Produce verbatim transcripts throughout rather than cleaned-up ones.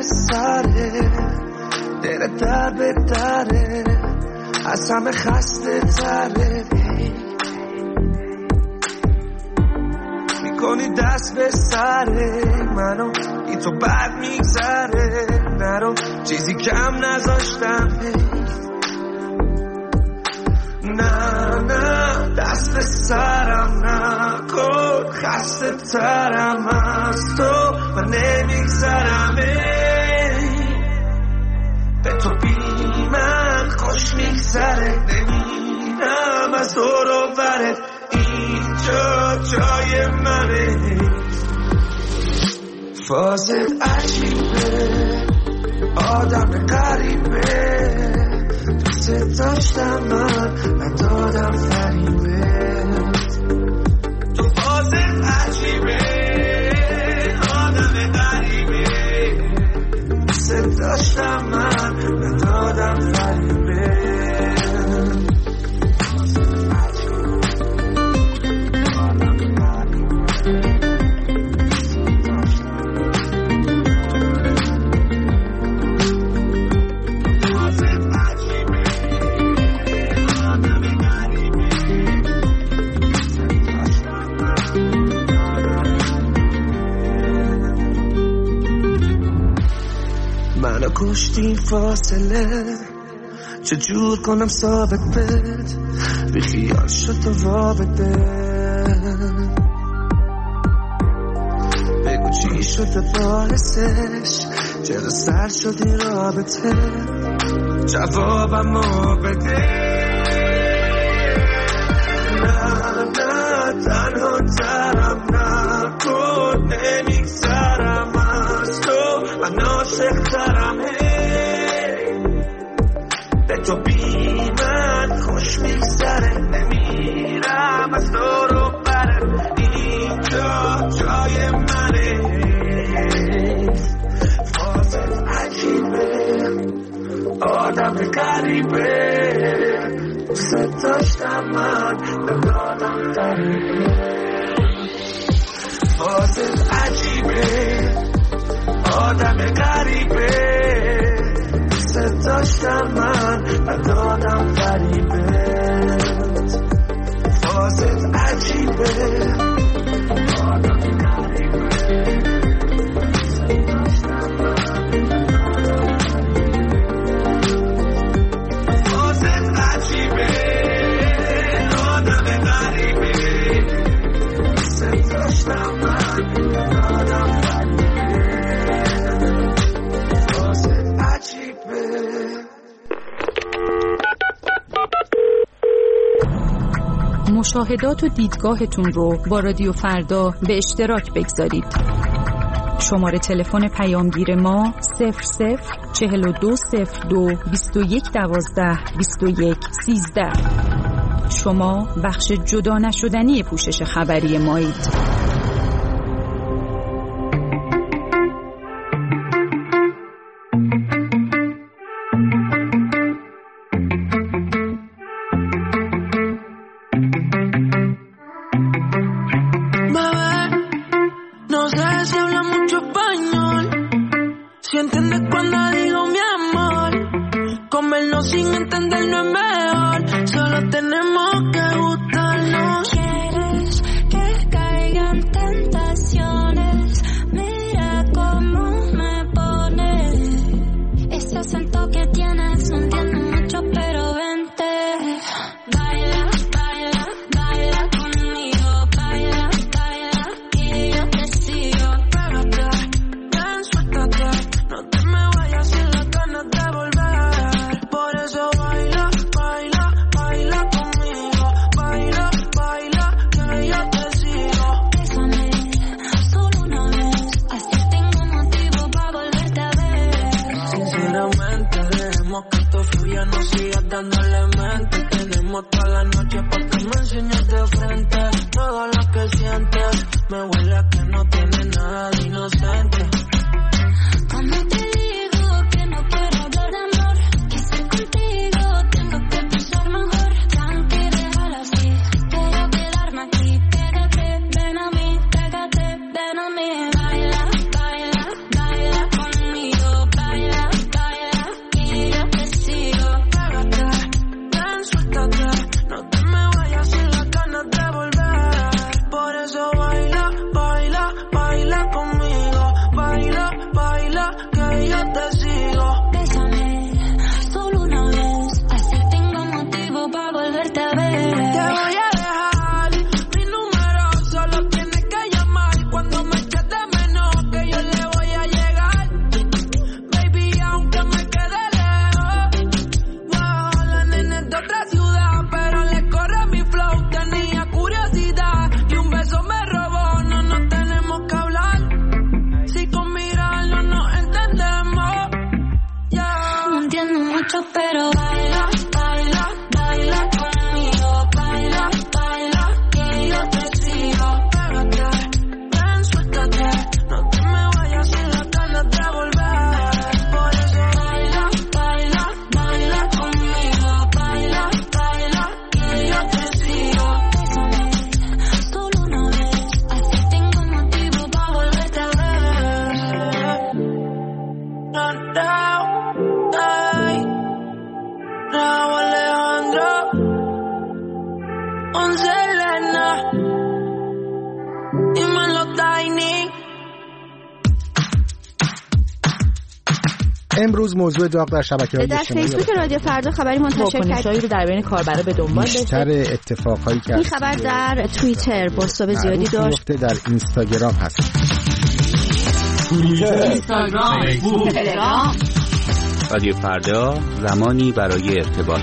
سره، دل در به دره، از همه خسته تره. میکنی دست به سره منو، این تو بد میگذره. نرو چیزی کم نذاشتم، نه نه دست به سرم نکن، خسته ترم از تو و نمیگذرم. به تو بی من خوش میگذره، نمیرم از دور و برت، اینجا جای منه. فازت عجیبه، آدم غریبه، دوست داشتم من ندادم فریبت. تو فازت عجیبه، آدم غریبه، دوست داشتم من ندادم فریبت. منو کشتی فاصله، چجور کنم ثابت بد، بی خیال شد تو رابطه. بگو چی شده باعثش، چرا سر شد این رابطه، جوابمو بده. نه نه تنها ترم نکن، نمیگذرم از تو من عاشق ترم. به تو بی من خوش میگذره، نمیرم از دور و برم، اینجا جای منه. فازت عجیبه، آدم غریبه، دوست داشتم من ندادم فریبت. فازت عجیبه، آدم غریبه، دوست داشتم من ندادم فریبت. فازت عجیبه، آدم غریبه، دوست داشتم من ندادم. فازت عجیبه، آدم غریبه، دوست داشتم من ندادم فریبت. مشاهدات و دیدگاهتون رو با رادیو فردا به اشتراک بگذارید. شماره تلفن پیامگیر ما صفر صفر چهل و دو صفر دو بیست و یک دوازده بیست و یک سیزده. شما بخش جدا نشدنی پوشش خبری مایید. Baila, baila, baila conmigo. امروز موضوع داغ در شبکه‌های اجتماعی در فیسبوک رادیو فردا خبری منتشر کرد رو در بین کاربرا به دنبال داشته. بیشتر اتفاقایی که این خبر در توییتر بازتاب زیادی داشت. در اینستاگرام هست. اینستاگرام، فیسبوک، تلگرام. رادیو فردا، زمانی برای ارتباط.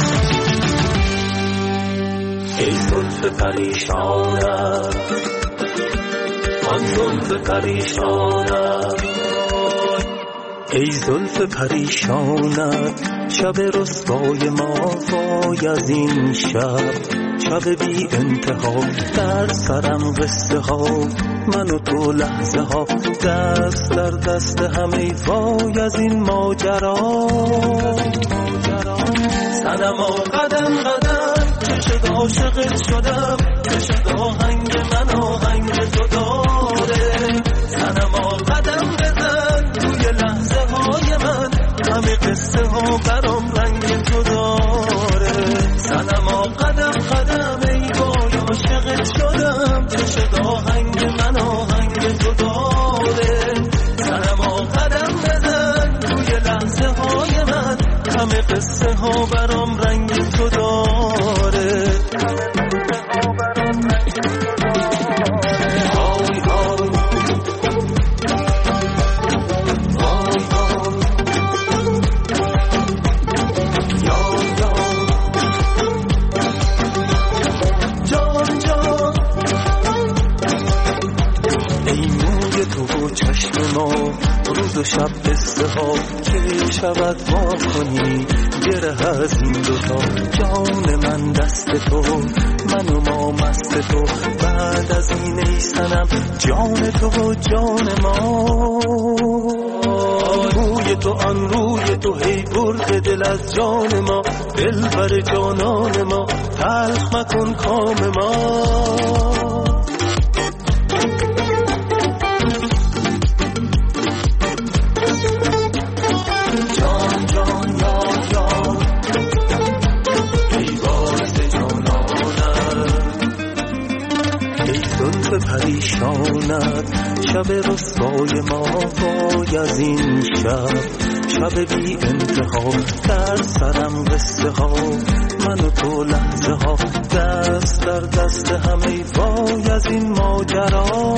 ای زلف پریشانم، آن زلف پریشانم، ای زلف پریشانت، شب رسوای ما وای از این شب، شب بی انتها در سرم قصه ها، من و تو لحظه ها دست در دست هم، ای وای از این ماجرا. صنما قدم قدم چشد عاشقت شدم، چشد آهنگ من آهنگ تو داره. صنما قدم بزن توی لحظه های من، همه قصه ها برام رنگ تو داره. صنما قدم قدم ای وای عاشقت شدم، چشد آهنگ من آهنگ تو داره. صنما قدم بزن توی لحظه های من، همه قصه ها برام رنگ تو داره. روز و شب قصه ها که شود ما کنی، گره از این دوتا جان من دست تو، من و ما مست تو، بعد از این ای صنم جان تو و جان ما. روی تو آن روی تو هی برد دل از جان ما، دل بر جانان ما تلخ مکن کام ما. پریشانت شب رسوای ما وای از این شب، شب بی انتها در سرم قصه ها، من و تو لحظه ها دست در دست هم، ای وای از این ماجرا.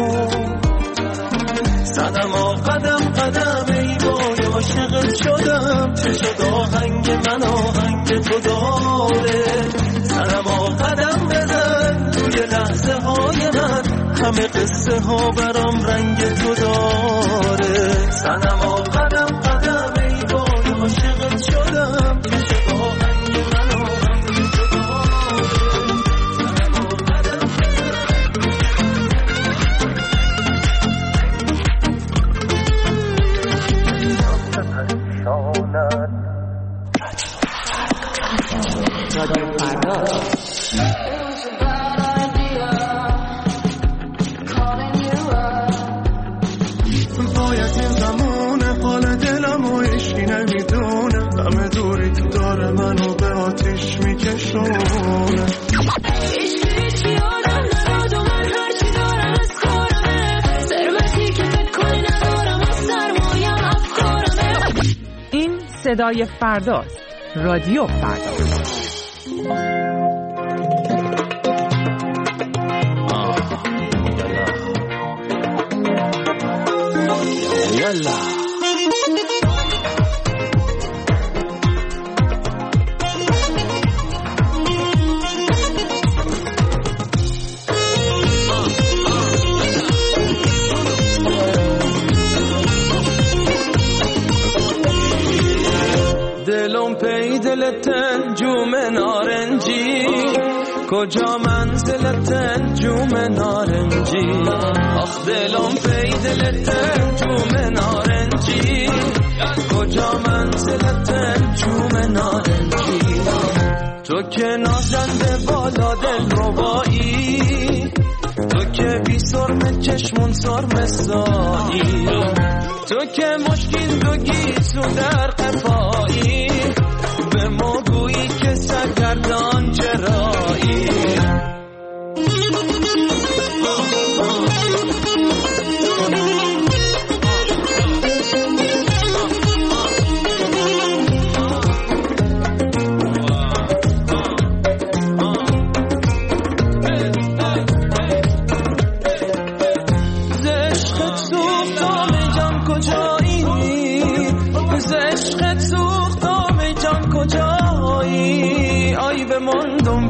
صنما قدم قدم ای وای عاشقت شدم، چه شد آهنگ من آهنگ تو داره. صنما قدم بزن توی لحظه های من، همه قصه ها برام رنگ تو داره. صنما قدم قدم ای وای عاشقت شدم، چه شد آهنگ من آهنگ تو داره. صنما قدم رادیو فردا. همه دوری داره منو به آتیش میکشونه. هیچ هیچ یادم نداد و من هرچی دارم از کارمه، ثروتی که فکر کنی ندارم و سرمایم افکارمه. این صدای فرداست. رادیو فردا. یالا دلم پی دلتن جوم نارنجی، کجا منزلتن جوم نارنجی. آخ دلم پی دلتن جوم نارنجی، کجا منزلتن جوم نارنجی. تو که نازنده بالا دل ربایی، تو که بی سرم چشمون سرم سایی، تو که مشکین دو گیسو در قفایی، به ما گویی که سرگردان چرایی.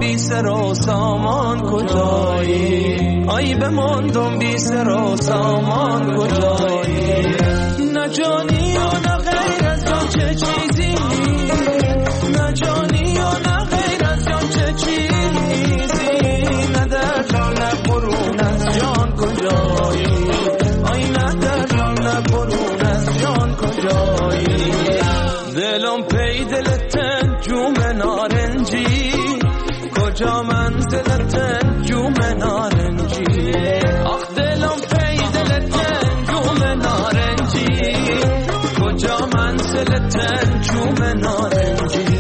بی سر و سامان کجایی، آی بماندم بی سر و سامان کجایی، نه جانی و نه غیر از جان چه چیزی، نه جانی و نه غیر از جان چه چیزی، نه در جان نه برون از جان کجایی، آی نه در جان نه برون از جان کجایی، دلم پی دلتن جوم نارنجی، کجا منزلتن جوم نارنجی، آخ دلم پی دلتن جوم نارنجی، کجا منزلتن جوم نارنجی.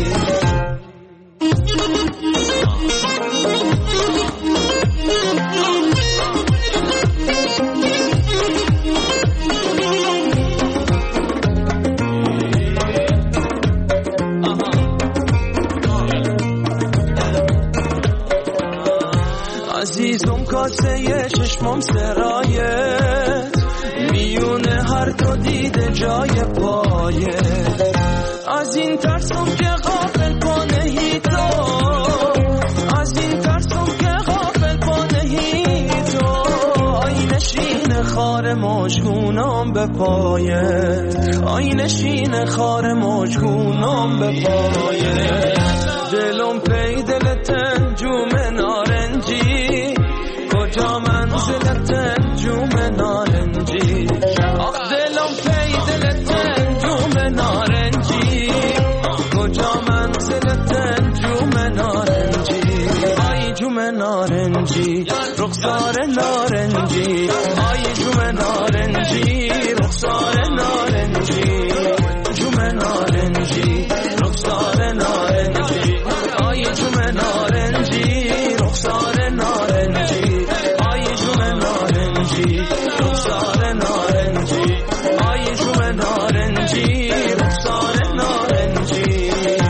عزیزم کاسه چشمم سرایت، میونه هر دو دیده جای پایت، از این ترسم که غافل پانهی تو، از این ترسم که غافل پانهی تو، آی نشین خار مشکونم به پایت، آی نشین خار مشکونم به پایت، دلم پی دلتن جوم نارنجی، کجا منزلتن جوم نارنجی، آخ دلم پی دلتن جوم نارنجی، کجا منزلتن جوم نارنجی، آی جوم نارنجی رخسار نارنجی، آی جوم نارنجی رخسار نارنجی، جوم نارنجی رخسار نارنجی، آی جوم نارنجی رخسار نارنجی، آی جوم نارنجی رخسار نارنجی، آی جوم نارنجی رخسار نارنجی.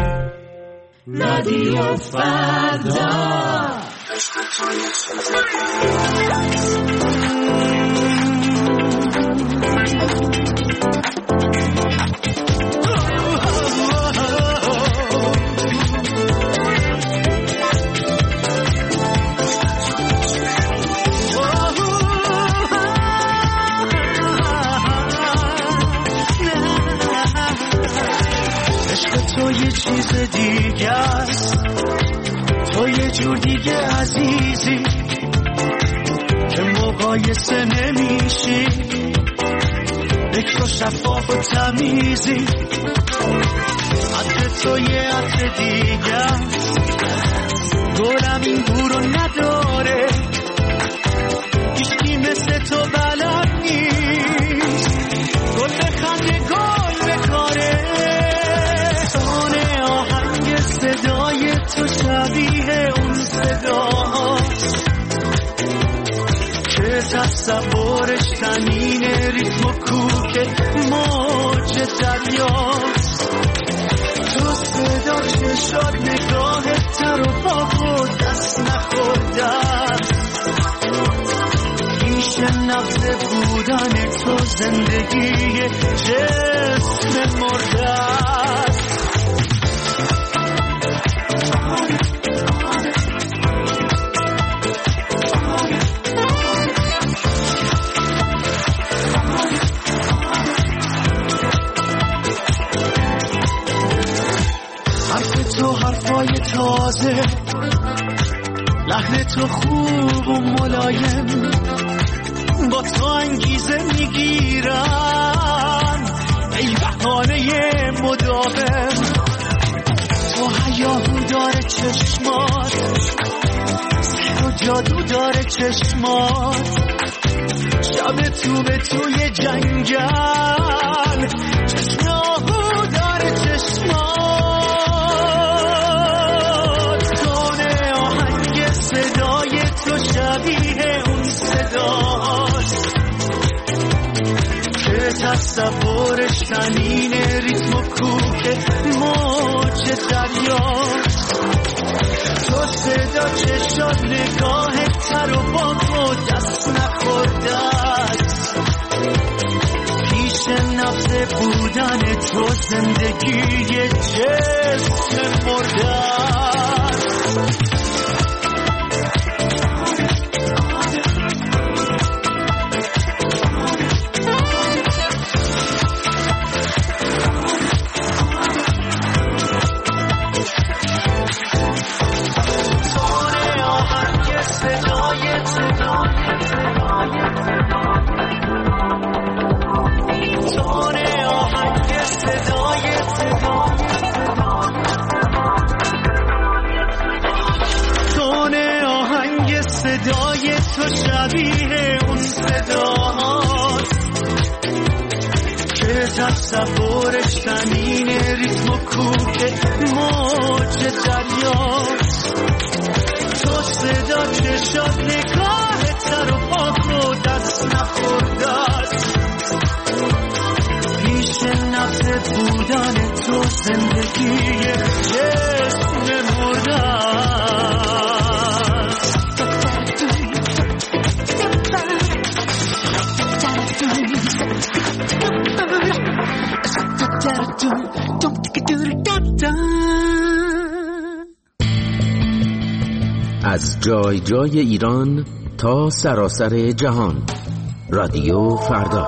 رادیو فردا تو یه چیز دیگه است، تو یه جور دیگه عزیزی که مقایسه نمیشی، فکر و شفاف و تمیزی، عطر تو یه عطر دیگه است، گلم این بورو نداره، هیچکی مثل تو بلد نیست، گل بخنده گل بکاره، صدای تو شبیه اون صداست که تصورش تنین ریتم و کوک موج دریاست، تو صدا چشات نگاهت تر و با خود دست نخورده است، پیش نبض بودن تو زندگی جسم مرده است. تو حرفای تازه، لحن تو خوب و ملایم، با تو انگیزه میگیرن ای بهانه مداوم، تو هیاهو داره چشمات، سحر و جادو داره چشمات، شب تو به توی جنگل، چشم آهو داره چشمات، شبیه اون صداست که تصورش تنین ریتم و کوک موج دریاست، تو صدا چشات نگاه تر و با خود دست نخورده است، پیش نبض بودن تو زندگی جسم مرده است. تصورش زمین ریتم و کوک موج دریاست، تو صدا چشات نگاه تر و پاک رو دست نخورده است، پیش نفس بودن تو زندگی جسم مرده است. از جای جای ایران تا سراسر جهان، رادیو فردا.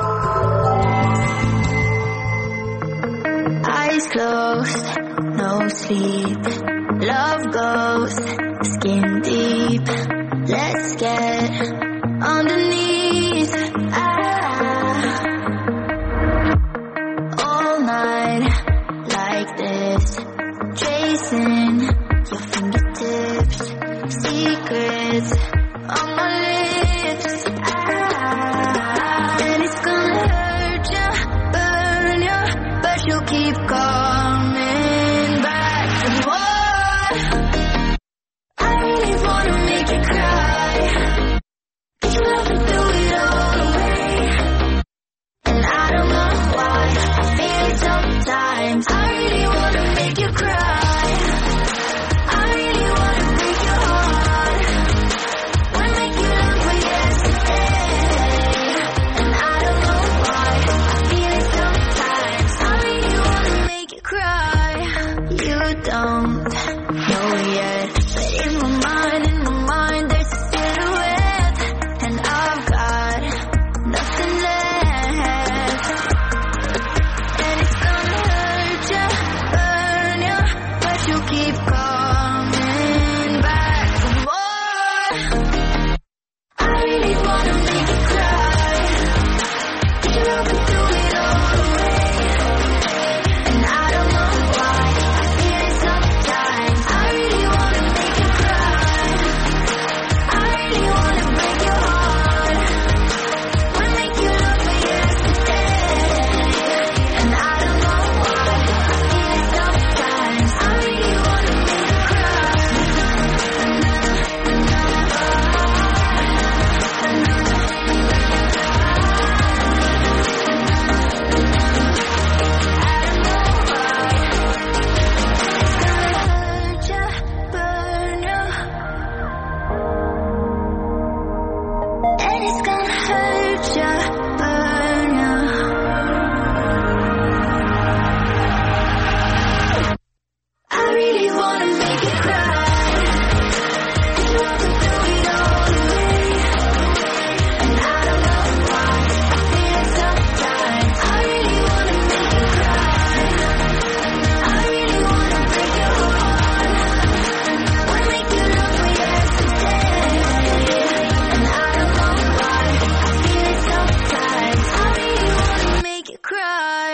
Eyes closed, no sleep. Love goes skin deep. Let's get underneath. Ah. All night like this, chasing your fingertips. Secrets on my lips. Ah. And it's gonna hurt you, burn you, but you'll keep coming back to me. I really wanna make you cry. Get you love and throw it all away. And I don't know why I feel it sometimes. I really wanna make you cry. I really wanna break your heart. Wanna make you love for yesterday. And I don't know why I feel it sometimes. I really wanna make you cry. You don't know yet, but in my mind, in my mind, there's a silhouette, and I've got nothing left. And it's gonna hurt you, burn you, but you'll keep coming back for more. I really wanna make you cry. Get you love and throw it all away. And I don't know why I feel it sometimes. I really wanna make you cry. I really wanna break your heart. Wanna make you love for yesterday. And I don't know why I feel it sometimes. I really wanna make you cry. Hurt you, burn you. And it's gonna hurt you, burn you. I really wanna make you cry. Get you up and throw it all away. And I don't know why I feel it sometimes. I really wanna make you cry. I really wanna break your heart. Wanna make you love for yesterday. And I don't know why I feel it sometimes. I really wanna make you cry.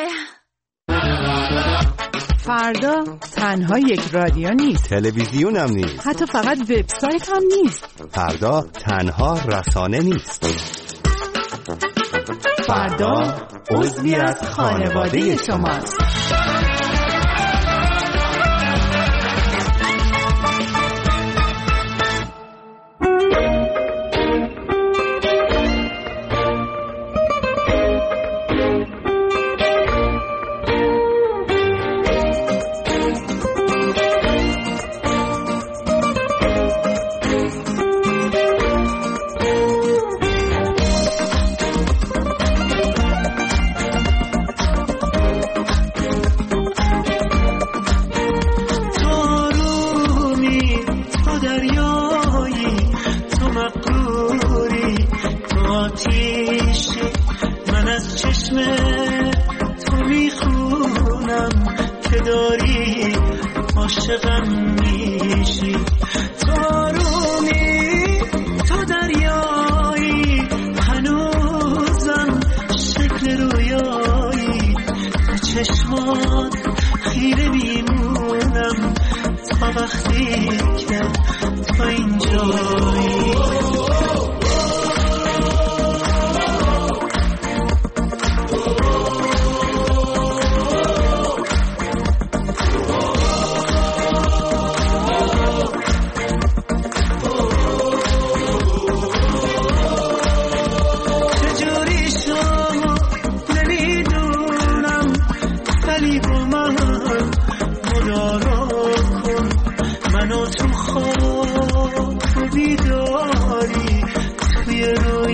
فردا تنها یک رادیو نیست، تلویزیون هم نیست، حتی فقط وبسایت هم نیست. فردا تنها رسانه نیست. فردا عضوی از خانواده شماست. عاشقم میشی، تو رومی، تو دریایی، هنوزم شکل رویایی، به چشمات خیره میمونم تا وقتی که تو اینجایی.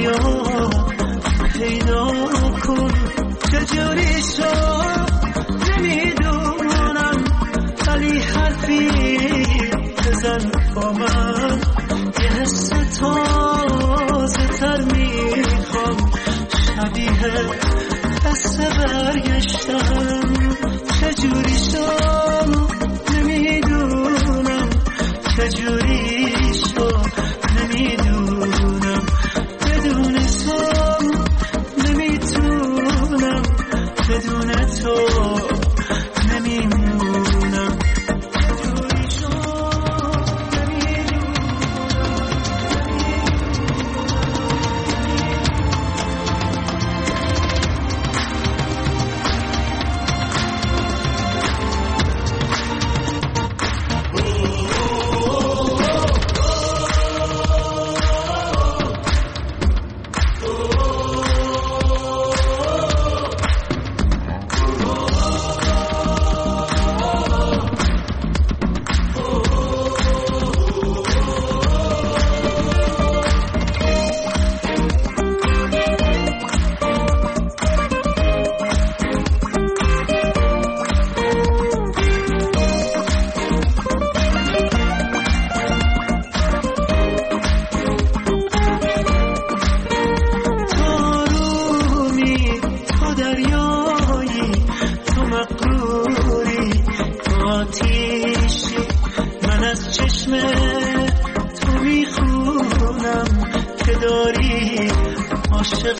بیا پیدا کن چجوری